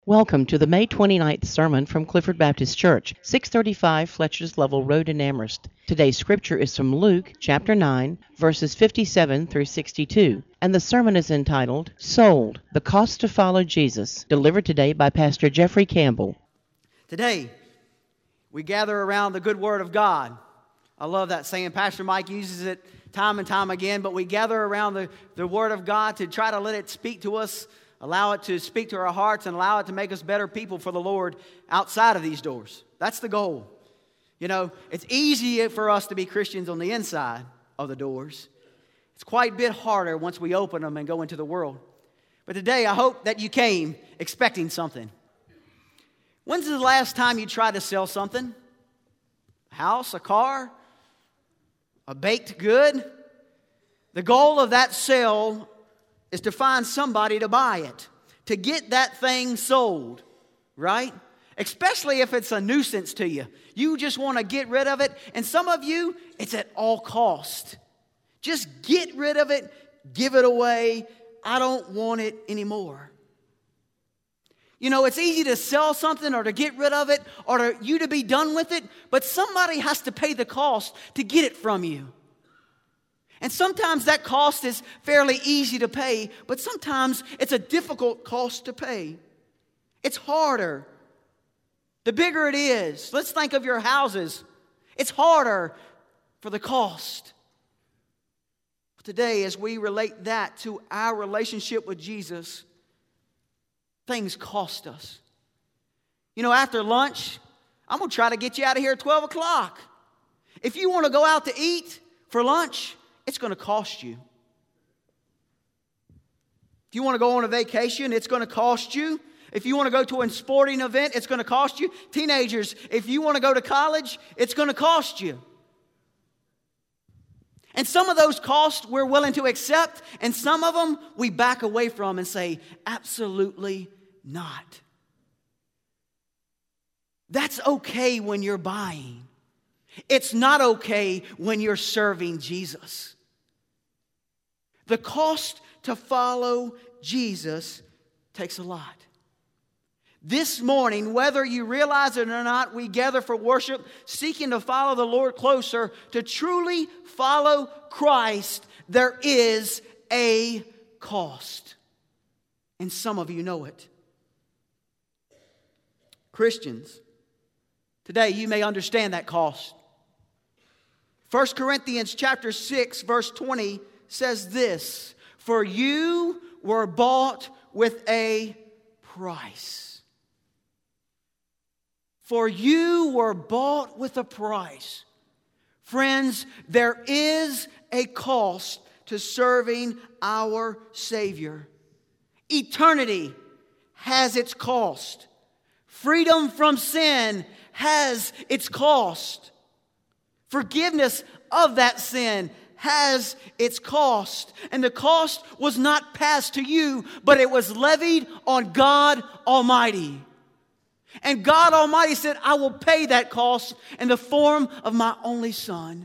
Welcome to the May 29th sermon from Clifford Baptist Church, 635 Fletcher's Level Road in Amherst. Today's scripture is from Luke chapter 9, verses 57 through 62, and the sermon is entitled, Sold, the Cost to Follow Jesus, delivered today by Pastor Jeffrey Campbell. Today, we gather around the good word of God. I love that saying. Pastor Mike uses it time and time again, but we gather around the word of God to try to let it speak to us, allow it to speak to our hearts, and allow it to make us better people for the Lord outside of these doors. That's the goal. You know, it's easy for us to be Christians on the inside of the doors. It's quite a bit harder once we open them and go into the world. But today, I hope that you came expecting something. When's the last time you tried to sell something? A house, a car, a baked good? The goal of that sale is to find somebody to buy it, to get that thing sold, right? Especially if it's a nuisance to you. You just want to get rid of it. And some of you, it's at all cost. Just get rid of it, give it away. I don't want it anymore. You know, it's easy to sell something or to get rid of it or to you to be done with it, but somebody has to pay the cost to get it from you. And sometimes that cost is fairly easy to pay, but sometimes it's a difficult cost to pay. It's harder. The bigger it is, let's think of your houses. It's harder for the cost. Today, as we relate that to our relationship with Jesus, things cost us. You know, after lunch, I'm going to try to get you out of here at 12 o'clock. If you want to go out to eat for lunch, it's going to cost you. If you want to go on a vacation, it's going to cost you. If you want to go to a sporting event, it's going to cost you. Teenagers, if you want to go to college, it's going to cost you. And some of those costs we're willing to accept, and some of them we back away from and say, absolutely not. That's okay when you're buying. It's not okay when you're serving Jesus. The cost to follow Jesus takes a lot. This morning, whether you realize it or not, we gather for worship, seeking to follow the Lord closer. To truly follow Christ, there is a cost. And some of you know it. Christians, today you may understand that cost. 1 Corinthians chapter 6, verse 20 says this, "For you were bought with a price." For you were bought with a price. Friends, there is a cost to serving our Savior. Eternity has its cost. Freedom from sin has its cost. Forgiveness of that sin has its cost. And the cost was not passed to you, but it was levied on God Almighty. And God Almighty said, I will pay that cost in the form of my only Son.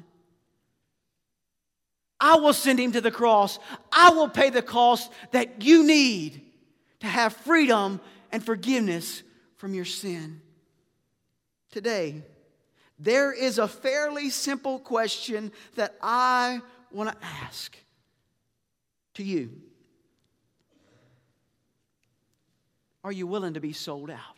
I will send him to the cross. I will pay the cost that you need to have freedom and forgiveness from your sin. Today, there is a fairly simple question that I want to ask to you. Are you willing to be sold out?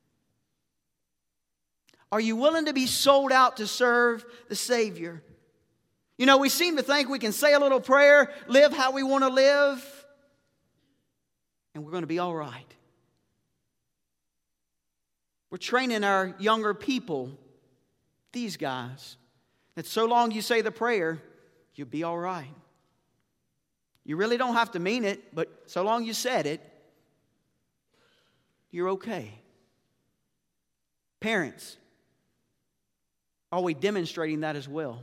Are you willing to be sold out to serve the Savior? You know, we seem to think we can say a little prayer, live how we want to live, and we're going to be all right. We're training our younger people, these guys, that so long you say the prayer, you'll be all right. You really don't have to mean it, but so long you said it, you're okay. Parents, are we demonstrating that as well?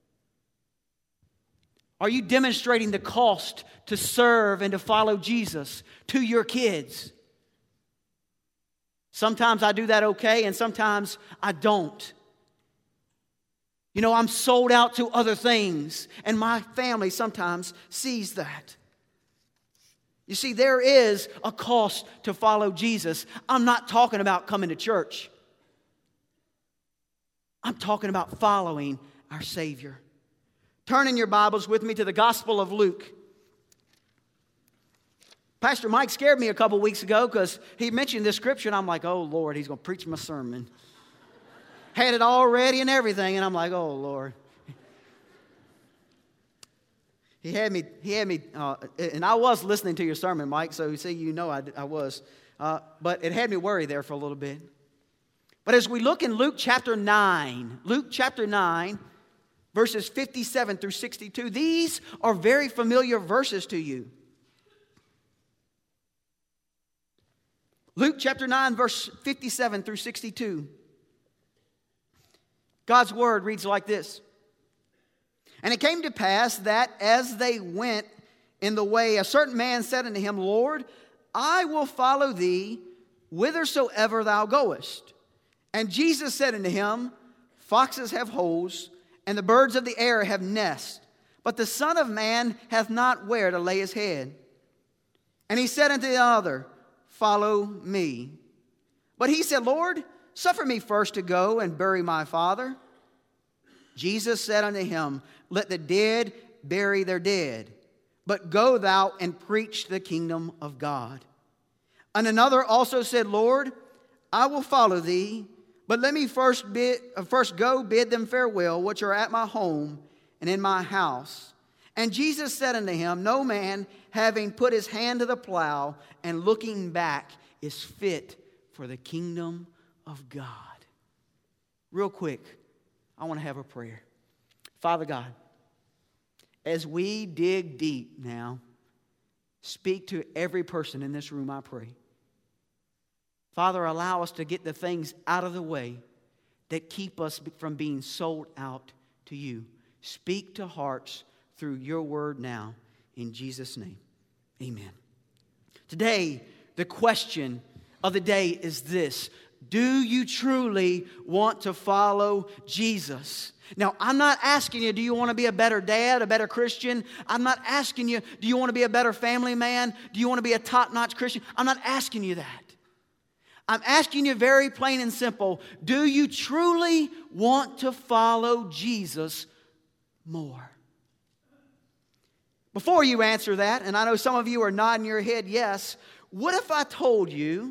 Are you demonstrating the cost to serve and to follow Jesus to your kids? Sometimes I do that okay, and sometimes I don't. You know, I'm sold out to other things, and my family sometimes sees that. You see, there is a cost to follow Jesus. I'm not talking about coming to church. I'm talking about following our Savior. Turn in your Bibles with me to the Gospel of Luke. Pastor Mike scared me a couple weeks ago because he mentioned this scripture, and I'm like, oh, Lord, he's going to preach my sermon. Had it all ready and everything, and I'm like, oh, Lord. He had me, and I was listening to your sermon, Mike, so see, you know I was. But it had me worried there for a little bit. But as we look in Luke chapter 9, verses 57 through 62, these are very familiar verses to you. Luke chapter 9, verse 57 through 62. God's word reads like this. And it came to pass that as they went in the way, a certain man said unto him, Lord, I will follow thee whithersoever thou goest. And Jesus said unto him, Foxes have holes, and the birds of the air have nests, but the Son of Man hath not where to lay his head. And he said unto the other, Follow me. But he said, Lord, suffer me first to go and bury my father. Jesus said unto him, Let the dead bury their dead, but go thou and preach the kingdom of God. And another also said, Lord, I will follow thee, but let me first go bid them farewell, which are at my home and in my house. And Jesus said unto him, No man, having put his hand to the plow and looking back, is fit for the kingdom of God. Real quick, I want to have a prayer. Father God, as we dig deep now, speak to every person in this room, I pray. Father, allow us to get the things out of the way that keep us from being sold out to you. Speak to hearts through your word now. In Jesus' name, amen. Today, the question of the day is this. Do you truly want to follow Jesus? Now, I'm not asking you, do you want to be a better dad, a better Christian? I'm not asking you, do you want to be a better family man? Do you want to be a top-notch Christian? I'm not asking you that. I'm asking you very plain and simple, do you truly want to follow Jesus more? Before you answer that, and I know some of you are nodding your head yes, what if I told you,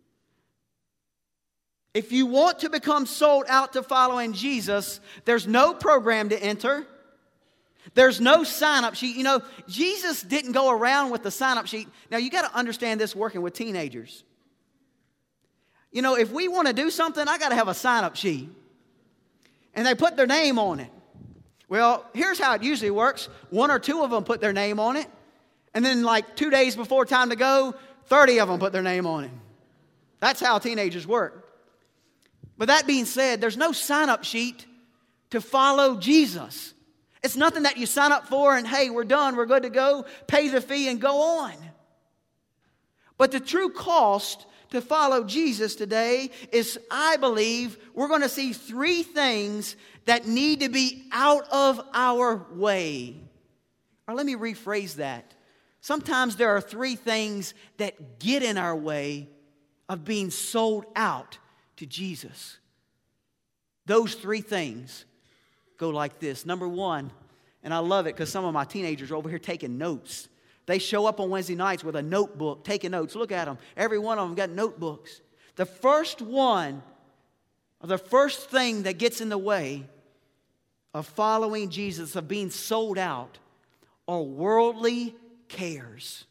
if you want to become sold out to following Jesus, there's no program to enter. There's no sign-up sheet. You know, Jesus didn't go around with the sign-up sheet. Now, you got to understand this working with teenagers. You know, if we want to do something, I got to have a sign-up sheet. And they put their name on it. Well, here's how it usually works. One or two of them put their name on it. And then like 2 days before time to go, 30 of them put their name on it. That's how teenagers work. But that being said, there's no sign-up sheet to follow Jesus. It's nothing that you sign up for and, hey, we're done, we're good to go, pay the fee and go on. But the true cost to follow Jesus today is, I believe, we're going to see three things that need to be out of our way. Or let me rephrase that. Sometimes there are three things that get in our way of being sold out to Jesus. Those three things go like this. Number one, and I love it because some of my teenagers are over here taking notes. They show up on Wednesday nights with a notebook, taking notes. Look at them. Every one of them got notebooks. The first one, or the first thing that gets in the way of following Jesus, of being sold out, are worldly cares.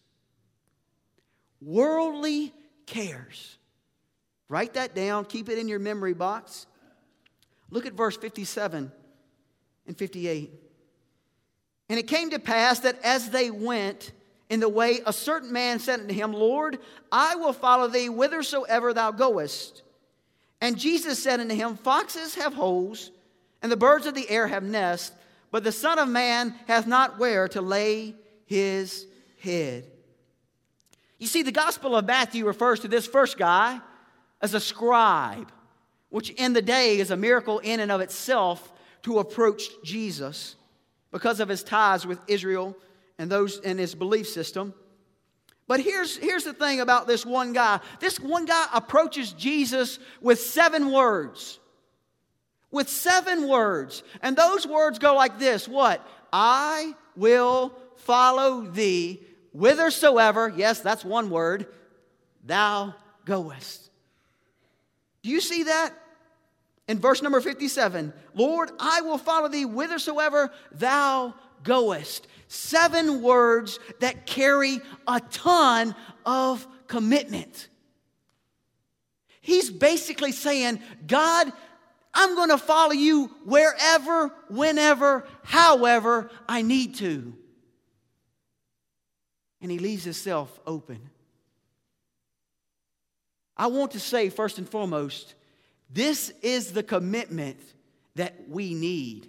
Worldly cares. Write that down. Keep it in your memory box. Look at verse 57 and 58. And it came to pass that as they went in the way, a certain man said unto him, Lord, I will follow thee whithersoever thou goest. And Jesus said unto him, Foxes have holes, and the birds of the air have nests, but the Son of Man hath not where to lay his head. You see, the Gospel of Matthew refers to this first guy as a scribe, which in the day is a miracle in and of itself to approach Jesus because of his ties with Israel and those in his belief system. But here's the thing about this one guy. This one guy approaches Jesus with 7 words. With 7 words. And those words go like this. What? I will follow thee whithersoever, yes, that's one word, thou goest. Do you see that? In verse number 57, Lord, I will follow thee whithersoever thou goest. 7 words that carry a ton of commitment. He's basically saying, God, I'm going to follow you wherever, whenever, however I need to. And he leaves himself open. I want to say, first and foremost, this is the commitment that we need.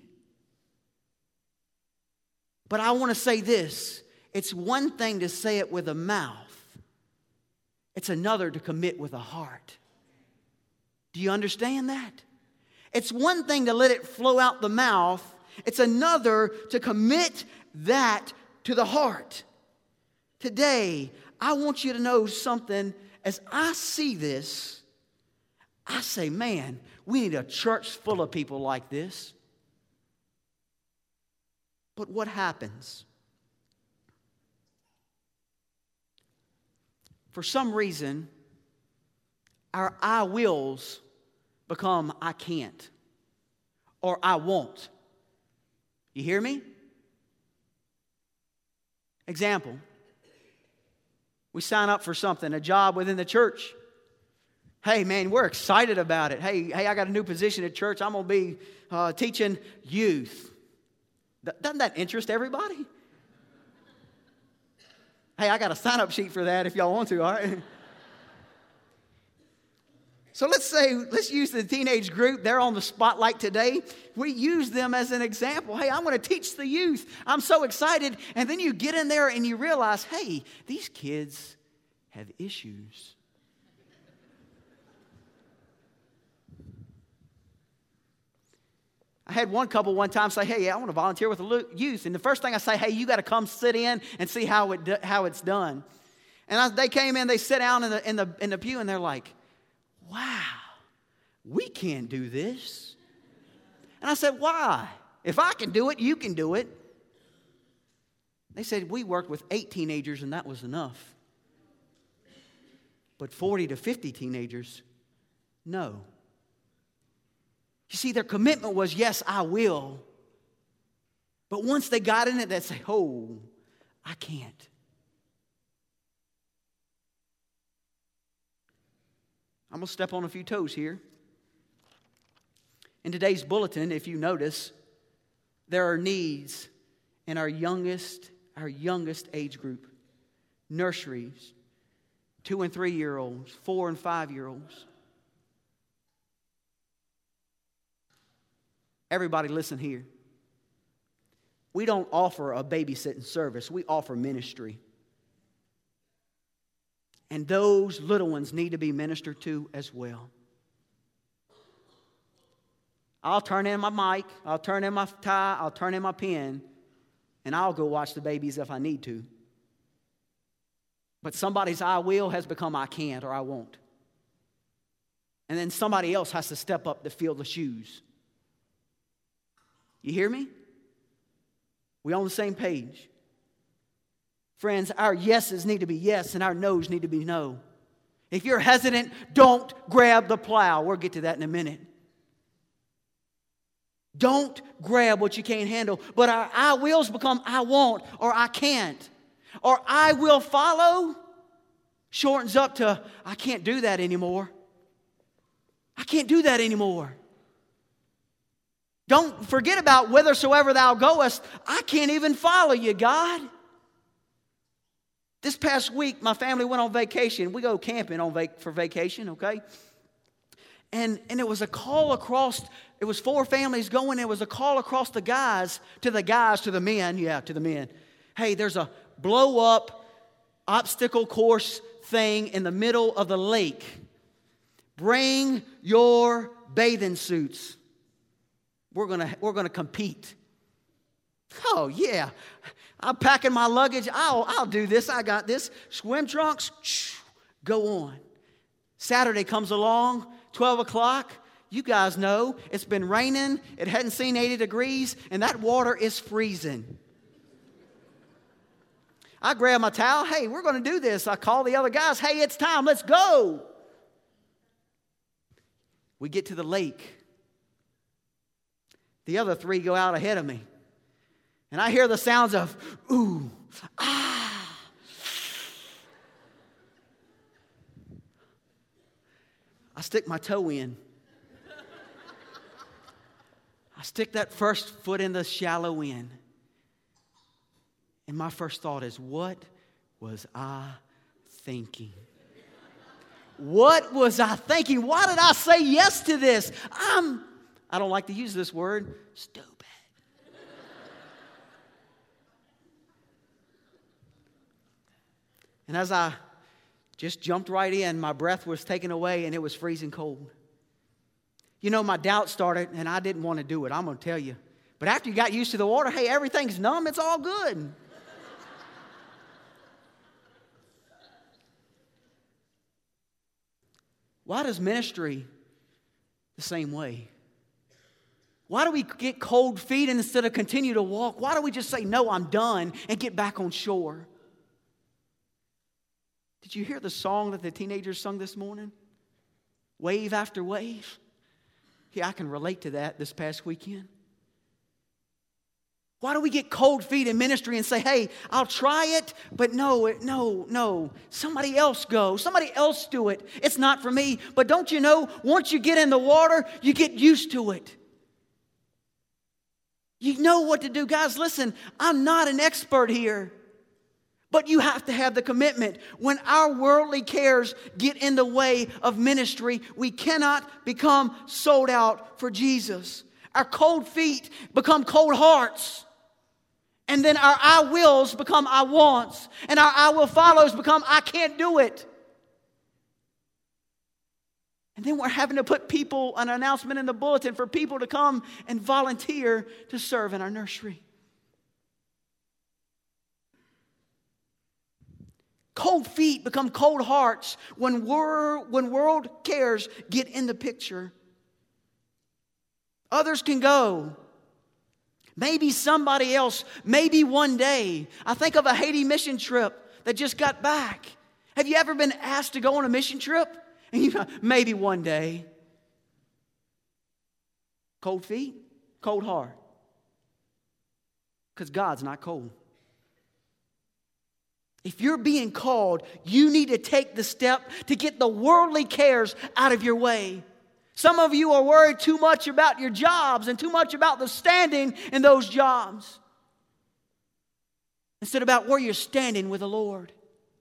But I want to say this. It's one thing to say it with a mouth. It's another to commit with a heart. Do you understand that? It's one thing to let it flow out the mouth. It's another to commit that to the heart. Today, I want you to know something. As I see this, I say, man, we need a church full of people like this. But what happens? For some reason, our I wills become I can't or I won't. You hear me? Example. We sign up for something, a job within the church. Hey, man, we're excited about it. Hey, I got a new position at church. I'm going to be teaching youth. Doesn't that interest everybody? Hey, I got a sign-up sheet for that if y'all want to, all right? So let's use the teenage group. They're on the spotlight today. We use them as an example. Hey, I'm going to teach the youth. I'm so excited. And then you get in there and you realize, hey, these kids have issues. I had one couple one time say, hey, I want to volunteer with the youth. And the first thing I say, hey, you got to come sit in and see how it's done. And they came in, they sit down in the pew, and they're like, wow, we can't do this. And I said, why? If I can do it, you can do it. They said, we worked with 8 teenagers and that was enough. But 40 to 50 teenagers, no. You see, their commitment was, yes, I will. But once they got in it, they'd say, oh, I can't. I'm going to step on a few toes here. In today's bulletin, if you notice, there are needs in our youngest age group. Nurseries, 2 and 3-year-olds, 4 and 5-year-olds. Everybody listen here. We don't offer a babysitting service. We offer ministry. And those little ones need to be ministered to as well. I'll turn in my mic, I'll turn in my tie, I'll turn in my pen, and I'll go watch the babies if I need to. But somebody's I will has become I can't or I won't. And then somebody else has to step up to fill the shoes. You hear me? We on the same page. Friends, our yeses need to be yes and our no's need to be no. If you're hesitant, don't grab the plow. We'll get to that in a minute. Don't grab what you can't handle. But our I wills become I won't or I can't. Or I will follow shortens up to I can't do that anymore. I can't do that anymore. Don't forget about whithersoever thou goest. I can't even follow you, God. This past week, my family went on vacation. We go camping for vacation, okay? And it was a call across, it was 4 families going. It was a call across to the men. Hey, there's a blow-up obstacle course thing in the middle of the lake. Bring your bathing suits. We're gonna compete Oh, yeah. I'm packing my luggage. I'll do this. I got this. Swim trunks, go on. Saturday comes along, 12 o'clock. You guys know it's been raining. It hadn't seen 80 degrees, and that water is freezing. I grab my towel. Hey, we're going to do this. I call the other guys. Hey, it's time. Let's go. We get to the lake. The other three go out ahead of me. And I hear the sounds of, ooh, ah. I stick my toe in. I stick that first foot in the shallow end. And my first thought is, what was I thinking? What was I thinking? Why did I say yes to this? I don't like to use this word, stupid. And as I just jumped right in, my breath was taken away and it was freezing cold. You know, my doubt started and I didn't want to do it, I'm going to tell you. But after you got used to the water, hey, everything's numb, it's all good. Why does ministry the same way? Why do we get cold feet and instead of continue to walk, why do we just say, no, I'm done, and get back on shore? Did you hear the song that the teenagers sung this morning? Wave after wave. Yeah, I can relate to that this past weekend. Why do we get cold feet in ministry and say, hey, I'll try it, but no, somebody else go. Somebody else do it. It's not for me. But don't you know, once you get in the water, you get used to it. You know what to do. Guys, listen, I'm not an expert here. But you have to have the commitment. When our worldly cares get in the way of ministry, we cannot become sold out for Jesus. Our cold feet become cold hearts. And then our I wills become I wants. And our I will follows become I can't do it. And then we're having to put an announcement in the bulletin for people to come and volunteer to serve in our nursery. Cold feet become cold hearts when world cares get in the picture. Others can go. Maybe somebody else, maybe one day. I think of a Haiti mission trip that just got back. Have you ever been asked to go on a mission trip? And maybe one day. Cold feet, cold heart. Because God's not cold. If you're being called, you need to take the step to get the worldly cares out of your way. Some of you are worried too much about your jobs and too much about the standing in those jobs, instead about where you're standing with the Lord.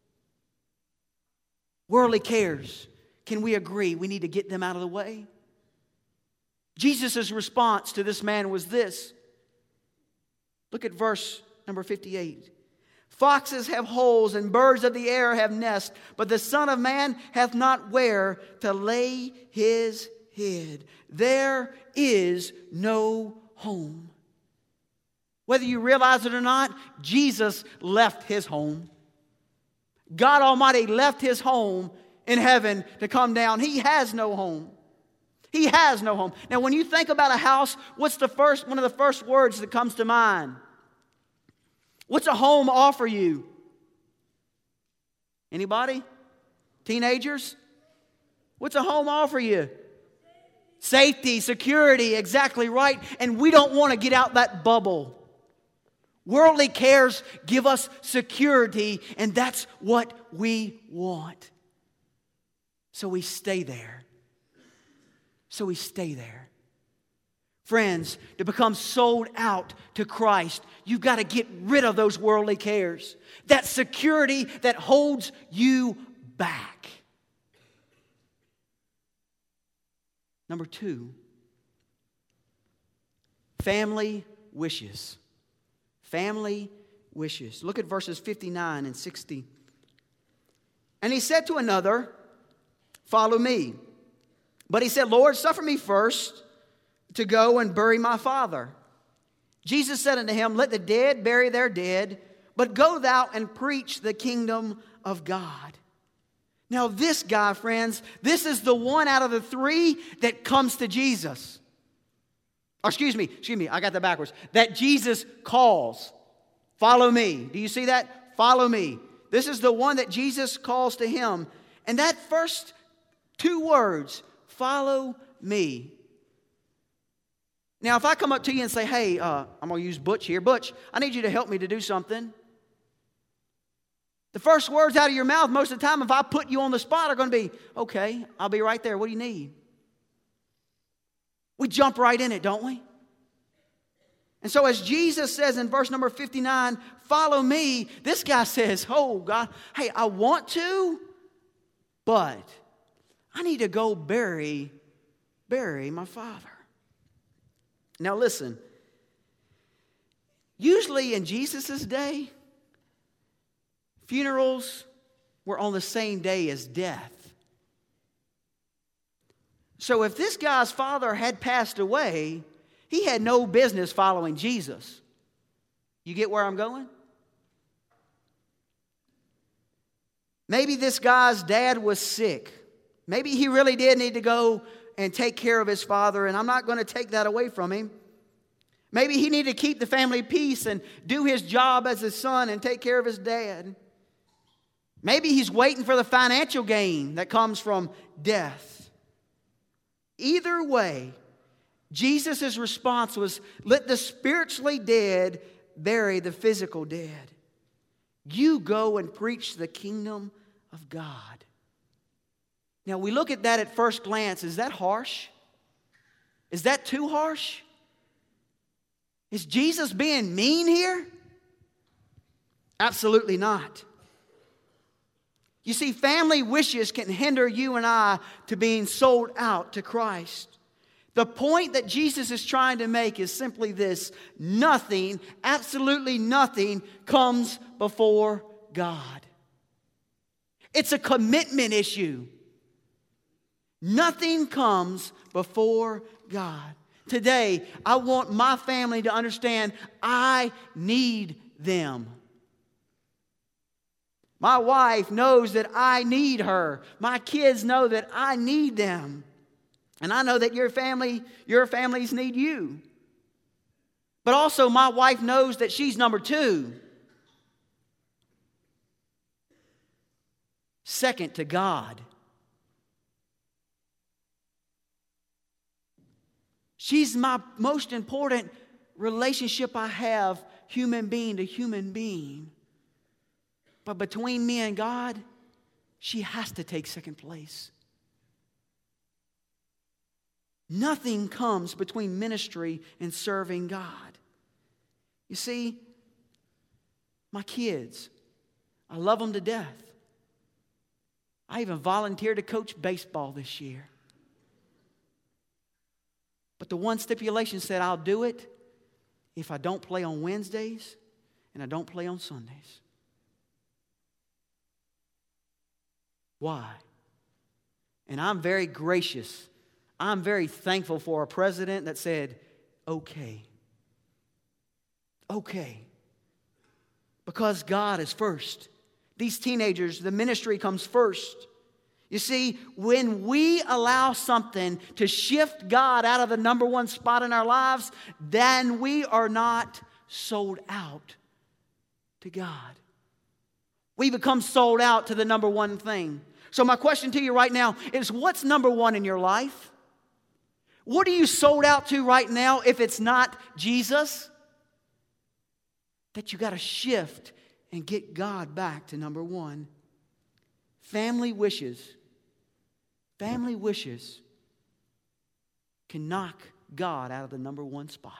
Worldly cares, can we agree we need to get them out of the way? Jesus' response to this man was this. Look at verse number 58. Foxes have holes and birds of the air have nests, but the Son of Man hath not where to lay his head. There is no home. Whether you realize it or not, Jesus left his home. God Almighty left his home in heaven to come down. He has no home. He has no home. Now, when you think about a house, what's one of the first words that comes to mind? What's a home offer you? Anybody? Teenagers? What's a home offer you? Safety, security, exactly right. And we don't want to get out that bubble. Worldly cares give us security, and that's what we want. So we stay there. Friends, to become sold out to Christ, you've got to get rid of those worldly cares. That security that holds you back. Number 2, family wishes. Family wishes. Look at verses 59 and 60. And he said to another, follow me. But he said, Lord, suffer me first to go and bury my father. Jesus said unto him, Let the dead bury their dead, but go thou and preach the kingdom of God. Now this guy, friends, this is the one out of the three that comes to Jesus. Or excuse me, I got that backwards. That Jesus calls. Follow me. Do you see that? Follow me. This is the one that Jesus calls to him. And that first two words, follow me. Now, if I come up to you and say, hey, I'm going to use Butch here. Butch, I need you to help me to do something. The first words out of your mouth most of the time, if I put you on the spot, are going to be, okay, I'll be right there. What do you need? We jump right in it, don't we? And so as Jesus says in verse number 59, follow me, this guy says, oh, God, hey, I want to, but I need to go bury my father. Now listen, usually in Jesus' day, funerals were on the same day as death. So if this guy's father had passed away, he had no business following Jesus. You get where I'm going? Maybe this guy's dad was sick. Maybe he really did need to go and take care of his father, and I'm not going to take that away from him. Maybe he needed to keep the family peace and do his job as his son and take care of his dad. Maybe he's waiting for the financial gain that comes from death. Either way, Jesus' response was, let the spiritually dead bury the physical dead. You go and preach the kingdom of God. Now, we look at that at first glance. Is that harsh? Is that too harsh? Is Jesus being mean here? Absolutely not. You see, family wishes can hinder you and I to being sold out to Christ. The point that Jesus is trying to make is simply this: nothing, absolutely nothing, comes before God. It's a commitment issue. Nothing comes before God. Today, I want my family to understand I need them. My wife knows that I need her. My kids know that I need them. And I know that your families need you. But also my wife knows that she's number two. Second to God. She's my most important relationship I have, human being to human being. But between me and God, she has to take second place. Nothing comes between ministry and serving God. You see, my kids, I love them to death. I even volunteered to coach baseball this year. But the one stipulation said I'll do it if I don't play on Wednesdays and I don't play on Sundays. Why? And I'm very gracious. I'm very thankful for a president that said, okay. Okay. Because God is first. These teenagers, the ministry comes first. You see, when we allow something to shift God out of the number one spot in our lives, then we are not sold out to God. We become sold out to the number one thing. So my question to you right now is, what's number one in your life? What are you sold out to right now if it's not Jesus? That you got to shift and get God back to number one. Family wishes can knock God out of the number one spot.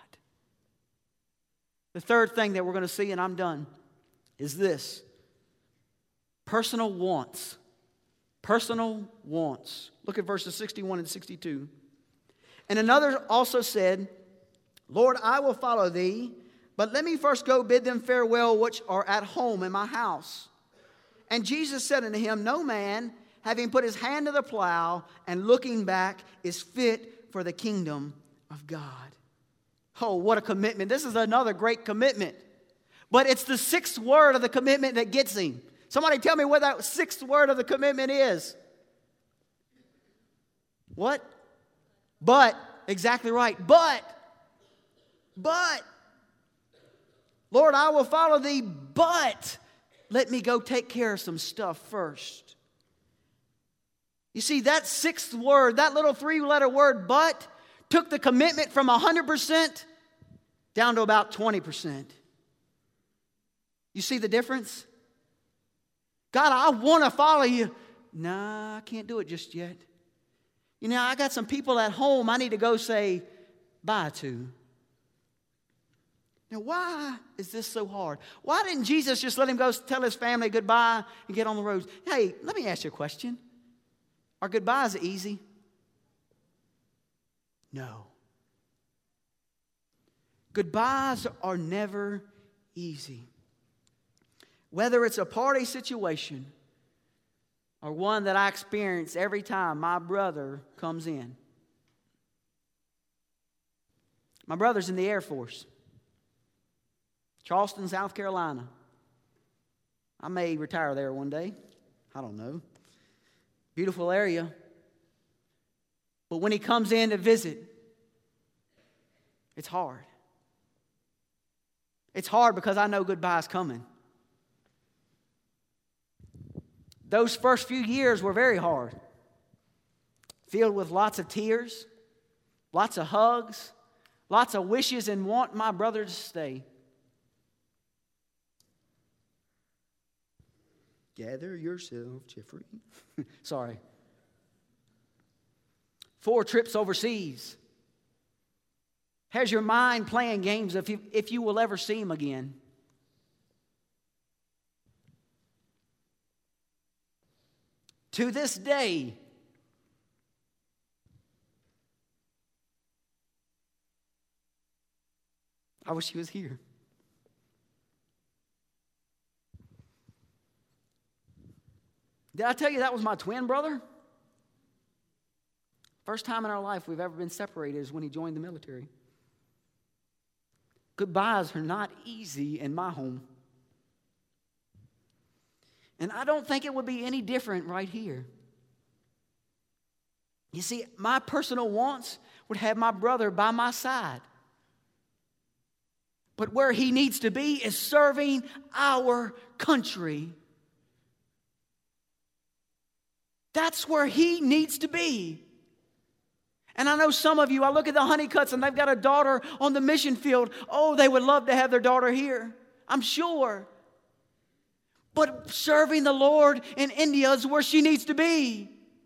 The third thing that we're going to see, and I'm done, is this: personal wants. Personal wants. Look at verses 61 and 62. And another also said, Lord, I will follow thee, but let me first go bid them farewell which are at home in my house. And Jesus said unto him, no man, having put his hand to the plow and looking back, is fit for the kingdom of God. Oh, what a commitment. This is another great commitment. But it's the sixth word of the commitment that gets him. Somebody tell me what that sixth word of the commitment is. What? But. Exactly right. But. Lord, I will follow thee, but let me go take care of some stuff first. You see, that sixth word, that little three-letter word, but, took the commitment from 100% down to about 20%. You see the difference? God, I want to follow you. Nah, I can't do it just yet. You know, I got some people at home I need to go say bye to. Now, why is this so hard? Why didn't Jesus just let him go tell his family goodbye and get on the road? Hey, let me ask you a question. Are goodbyes easy? No. Goodbyes are never easy. Whether it's a party situation or one that I experience every time my brother comes in. My brother's in the Air Force. Charleston, South Carolina. I may retire there one day. I don't know. Beautiful area. But when he comes in to visit, it's hard. It's hard because I know goodbye's coming. Those first few years were very hard. Filled with lots of tears, lots of hugs, lots of wishes and want my brother to stay. Gather yourself, Jeffrey. Sorry. 4 trips overseas. Has your mind playing games if you will ever see him again? To this day, I wish he was here. Did I tell you that was my twin brother? First time in our life we've ever been separated is when he joined the military. Goodbyes are not easy in my home. And I don't think it would be any different right here. You see, my personal wants would have my brother by my side. But where he needs to be is serving our country. That's where he needs to be. And I know some of you, I look at the Honeycutts and they've got a daughter on the mission field. Oh, they would love to have their daughter here. I'm sure. But serving the Lord in India is where she needs to be.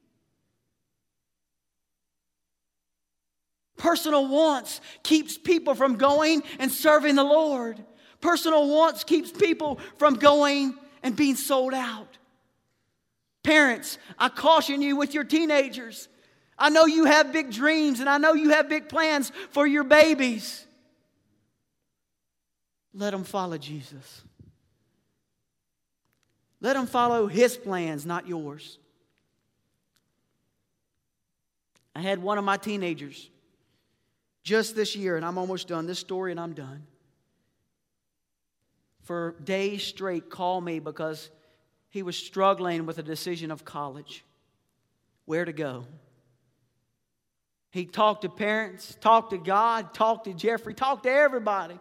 Personal wants keeps people from going and serving the Lord. Personal wants keeps people from going and being sold out. Parents, I caution you with your teenagers. I know you have big dreams and I know you have big plans for your babies. Let them follow Jesus. Let them follow His plans, not yours. I had one of my teenagers just this year, and I'm almost done. This story and I'm done. For days straight, call me because he was struggling with a decision of college. Where to go. He talked to parents, talked to God, talked to Jeffrey, talked to everybody.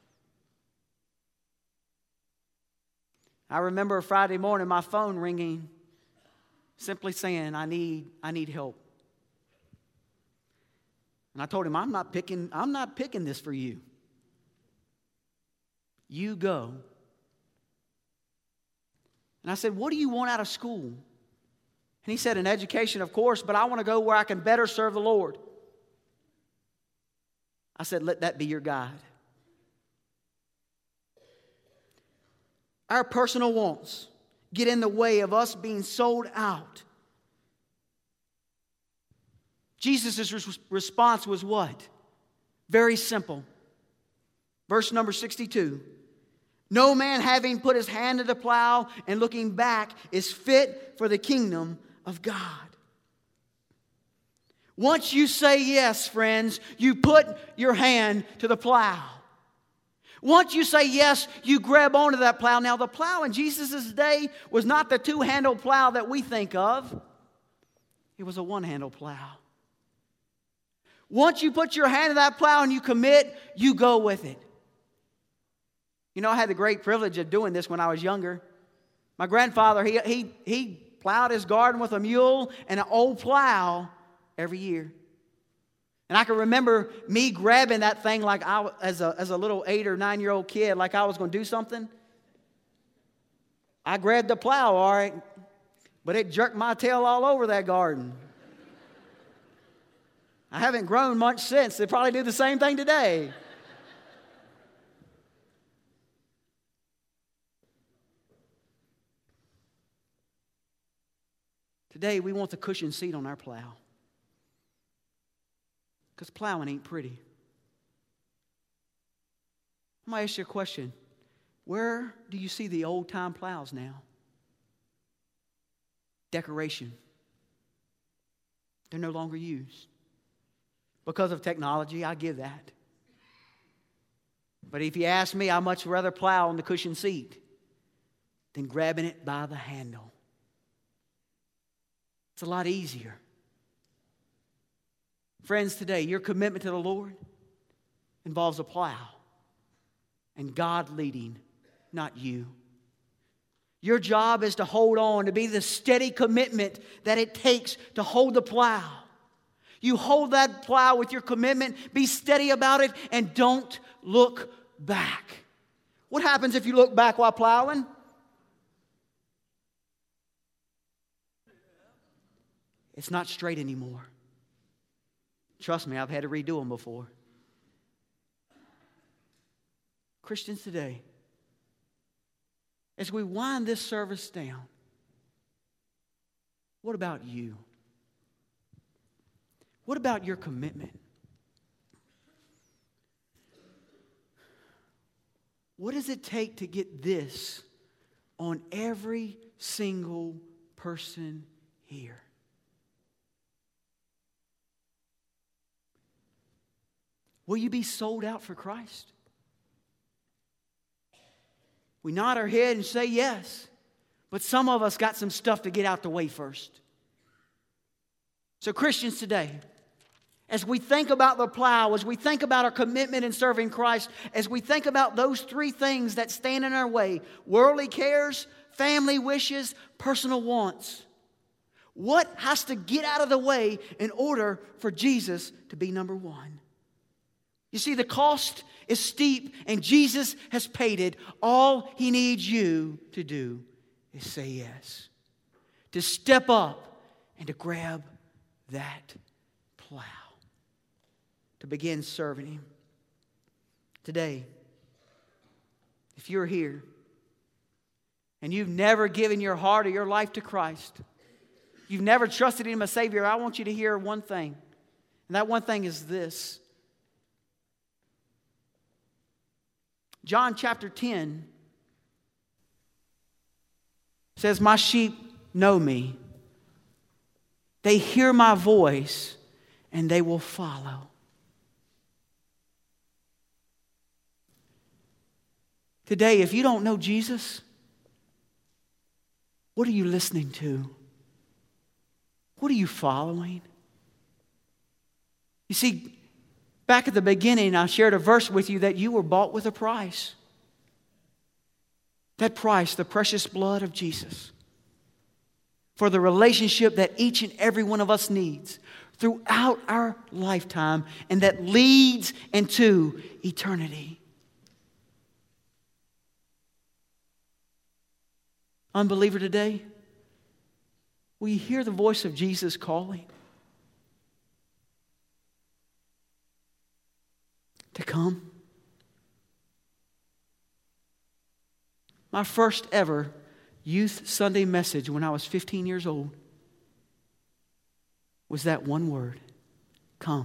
I remember a Friday morning, my phone ringing, simply saying, I need help. And I told him, I'm not picking this for you. You go. And I said, what do you want out of school? And he said, an education, of course, but I want to go where I can better serve the Lord. I said, let that be your guide. Our personal wants get in the way of us being sold out. Jesus' response was what? Very simple. Verse number 62. No man having put his hand to the plow and looking back is fit for the kingdom of God. Once you say yes, friends, you put your hand to the plow. Once you say yes, you grab onto that plow. Now, the plow in Jesus' day was not the two-handled plow that we think of. It was a one-handled plow. Once you put your hand to that plow and you commit, you go with it. You know, I had the great privilege of doing this when I was younger. My grandfather, he plowed his garden with a mule and an old plow every year. And I can remember me grabbing that thing like as a little 8 or 9-year-old kid, like I was going to do something. I grabbed the plow, all right, but it jerked my tail all over that garden. I haven't grown much since. They probably do the same thing today. Today, we want the cushioned seat on our plow. Because plowing ain't pretty. I'm going to ask you a question. Where do you see the old-time plows now? Decoration. They're no longer used. Because of technology, I give that. But if you ask me, I'd much rather plow on the cushioned seat than grabbing it by the handle. It's a lot easier. Friends, today, your commitment to the Lord involves a plow and God leading, not you. Your job is to hold on, to be the steady commitment that it takes to hold the plow. You hold that plow with your commitment, be steady about it, and don't look back. What happens if you look back while plowing? It's not straight anymore. Trust me, I've had to redo them before. Christians today, as we wind this service down, what about you? What about your commitment? What does it take to get this on every single person here? Will you be sold out for Christ? We nod our head and say yes, but some of us got some stuff to get out the way first. So Christians today, as we think about the plow, as we think about our commitment in serving Christ, as we think about those three things that stand in our way, worldly cares, family wishes, personal wants, what has to get out of the way in order for Jesus to be number one? You see, the cost is steep and Jesus has paid it. All He needs you to do is say yes. To step up and to grab that plow. To begin serving Him. Today, if you're here and you've never given your heart or your life to Christ, you've never trusted Him as Savior, I want you to hear one thing. And that one thing is this. John chapter 10 says, "My sheep know me. They hear my voice and they will follow." Today, if you don't know Jesus, what are you listening to? What are you following? You see, back at the beginning, I shared a verse with you that you were bought with a price. That price, the precious blood of Jesus. For the relationship that each and every one of us needs throughout our lifetime and that leads into eternity. Unbeliever today, will you hear the voice of Jesus calling? To come. My first ever youth Sunday message when I was 15 years old was that one word, come.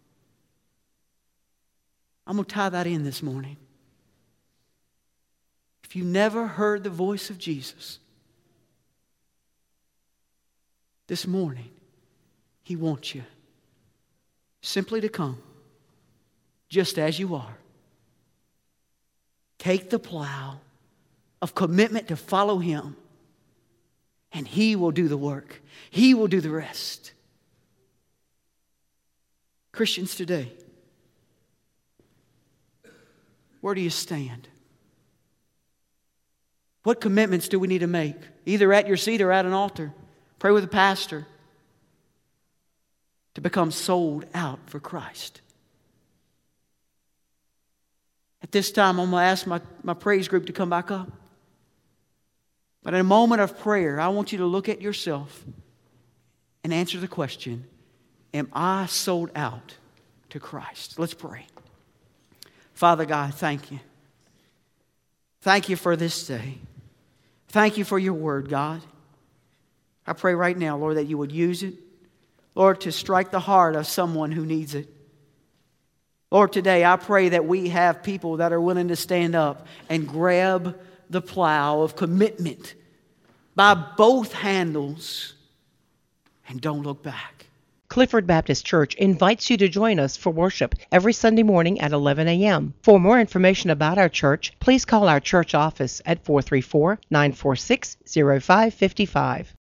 I'm going to tie that in this morning. If you never heard the voice of Jesus, this morning, He wants you simply to come just as you are. Take the plow of commitment to follow Him, and He will do the work. He will do the rest. Christians today, where do you stand? What commitments do we need to make? Either at your seat or at an altar. Pray with a pastor to become sold out for Christ. At this time, I'm going to ask my praise group to come back up. But in a moment of prayer, I want you to look at yourself and answer the question, am I sold out to Christ? Let's pray. Father God, thank you. Thank you for this day. Thank you for your word, God. I pray right now, Lord, that you would use it, Lord, to strike the heart of someone who needs it. Lord, today I pray that we have people that are willing to stand up and grab the plow of commitment by both handles and don't look back. Clifford Baptist Church invites you to join us for worship every Sunday morning at 11 a.m. For more information about our church, please call our church office at 434-946-0555.